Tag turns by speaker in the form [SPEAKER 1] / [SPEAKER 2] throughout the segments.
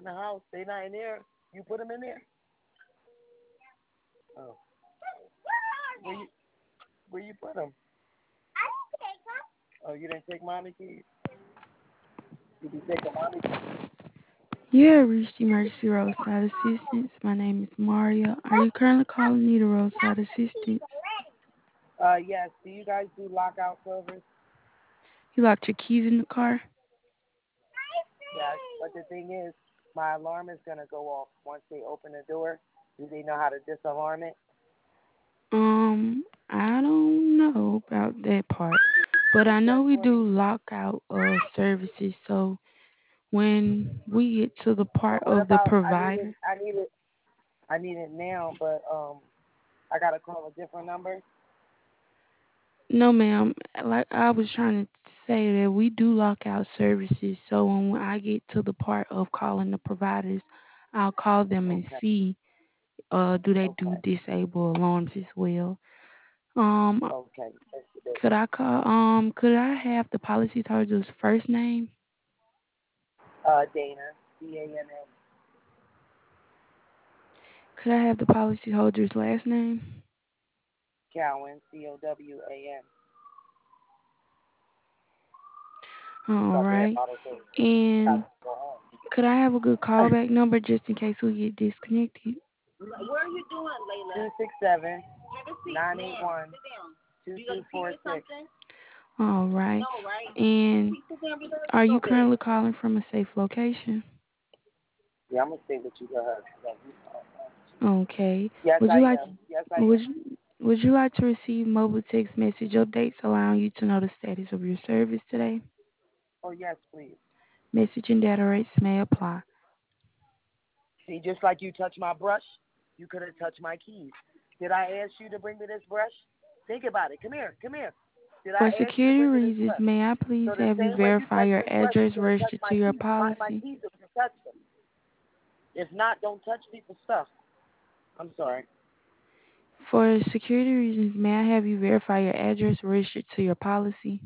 [SPEAKER 1] in the house. They not in there. You put them in there. Oh, where you where you put them? Oh, you didn't take mommy keys. Did you take a mommy keys?
[SPEAKER 2] You have reached Emergency Roadside Assistance. My name is Maria. Are you currently calling need a roadside assistance?
[SPEAKER 1] Yes. Do you guys do lockout service?
[SPEAKER 2] You locked your keys in the car?
[SPEAKER 1] Yes. But the thing is, my alarm is gonna go off once they open the door. Do they know how to disalarm it?
[SPEAKER 2] I don't know about that part, but I know
[SPEAKER 1] Check
[SPEAKER 2] we
[SPEAKER 1] for
[SPEAKER 2] do
[SPEAKER 1] me.
[SPEAKER 2] lockout services. So when we get to the part
[SPEAKER 1] What
[SPEAKER 2] of the
[SPEAKER 1] about I need it?
[SPEAKER 2] provider,
[SPEAKER 1] I need it. I need it now, but I gotta call a different number.
[SPEAKER 2] no, ma'am. Like I was trying to say that we do lockout services. So when I get to the part of calling the providers, I'll call them and
[SPEAKER 1] Okay.
[SPEAKER 2] see do they do
[SPEAKER 1] Okay.
[SPEAKER 2] disable alarms as well. Um,
[SPEAKER 1] Okay. Yes, you do.
[SPEAKER 2] could I have the policyholder's first name?
[SPEAKER 1] Dana. DANA.
[SPEAKER 2] Could I have the policyholder's last name?
[SPEAKER 1] Cowan. COWAN.
[SPEAKER 2] All
[SPEAKER 1] Stop being
[SPEAKER 2] right.
[SPEAKER 1] bottle service. Got to
[SPEAKER 2] And
[SPEAKER 1] go home.
[SPEAKER 2] could I have a good callback number just in case we get disconnected?
[SPEAKER 1] Where are you doing, Layla? 267 981 2246.
[SPEAKER 2] All right.
[SPEAKER 1] No, right?
[SPEAKER 2] And
[SPEAKER 1] Sit down, be a
[SPEAKER 2] are you
[SPEAKER 1] little bit.
[SPEAKER 2] currently calling from a safe location?
[SPEAKER 1] Yeah, I'm gonna stay with you, girl.
[SPEAKER 2] Okay.
[SPEAKER 1] Yes,
[SPEAKER 2] Would you
[SPEAKER 1] I
[SPEAKER 2] like
[SPEAKER 1] am. Yes, I
[SPEAKER 2] would
[SPEAKER 1] am.
[SPEAKER 2] you, would you like to receive mobile text message updates allowing you to know the status of your service today?
[SPEAKER 1] Oh, yes, please.
[SPEAKER 2] Messaging data rates may apply.
[SPEAKER 1] See, just like you touched my brush, you could have touched my keys. Did I ask you to bring me this brush? Think about it. Come here. Come here. Did
[SPEAKER 2] For
[SPEAKER 1] I ask you to
[SPEAKER 2] security
[SPEAKER 1] bring me this
[SPEAKER 2] reasons,
[SPEAKER 1] brush?
[SPEAKER 2] may I please
[SPEAKER 1] So the
[SPEAKER 2] have you
[SPEAKER 1] same way you
[SPEAKER 2] verify
[SPEAKER 1] touch
[SPEAKER 2] your
[SPEAKER 1] this brush, you
[SPEAKER 2] address
[SPEAKER 1] could have touched
[SPEAKER 2] registered
[SPEAKER 1] my
[SPEAKER 2] to your
[SPEAKER 1] keys. Find my
[SPEAKER 2] policy?
[SPEAKER 1] keys if you touch them. If not, don't touch people's stuff. I'm sorry.
[SPEAKER 2] For security reasons, may I have you verify your address registered to your policy?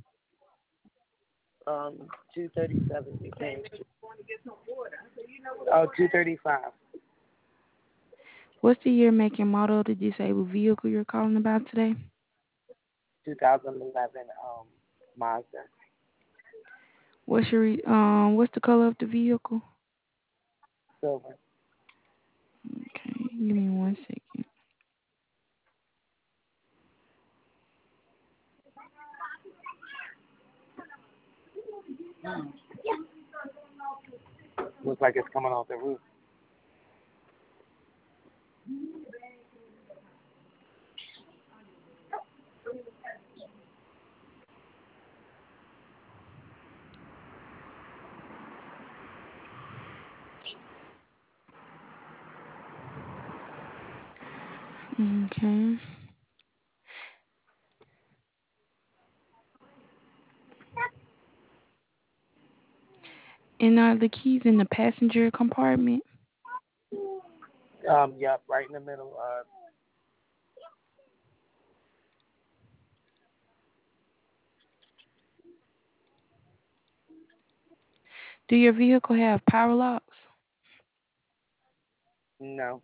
[SPEAKER 1] 237 Buchanan Street. Oh, 235.
[SPEAKER 2] What's the year, make, and model of the disabled vehicle you're calling about today?
[SPEAKER 1] 2011 Mazda.
[SPEAKER 2] What's the color of the vehicle?
[SPEAKER 1] Silver.
[SPEAKER 2] Okay, give me 1 second.
[SPEAKER 1] Looks like it's coming off the roof.
[SPEAKER 2] Okay. And are the keys in the passenger compartment?
[SPEAKER 1] Yep, right in the middle.
[SPEAKER 2] Do your vehicle have power locks?
[SPEAKER 1] No.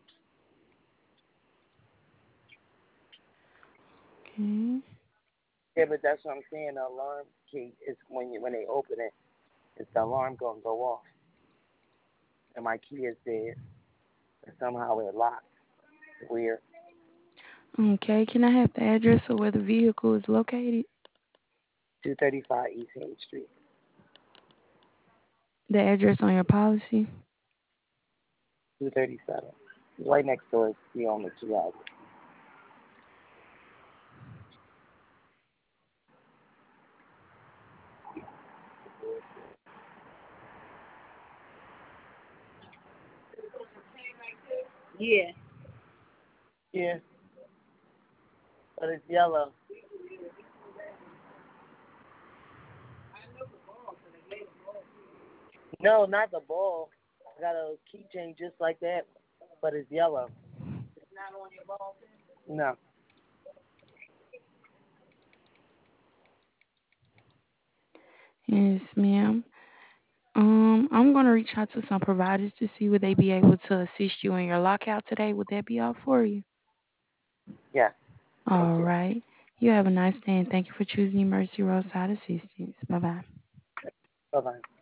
[SPEAKER 2] Okay.
[SPEAKER 1] Yeah, but that's what I'm saying. The alarm key is when they open it, it's the alarm gonna go off, and my key is dead, and somehow it locks. Weird.
[SPEAKER 2] Okay. Can I have the address of where the vehicle is located?
[SPEAKER 1] 235 East Haines Street.
[SPEAKER 2] The address on your policy?
[SPEAKER 1] 237. Right next door is the only two houses. Yeah. Yeah, but it's yellow. No, not the ball. I got a keychain just like that, but it's yellow. It's not on your ball? No.
[SPEAKER 2] Yes, ma'am. I'm gonna reach out to some providers to see would they be able to assist you in your lockout today. Would that be all for you?
[SPEAKER 1] Yeah. Thank
[SPEAKER 2] All
[SPEAKER 1] you.
[SPEAKER 2] right. You have a nice day and thank you for choosing Mercy Roadside Assistance. Bye bye.
[SPEAKER 1] Bye bye.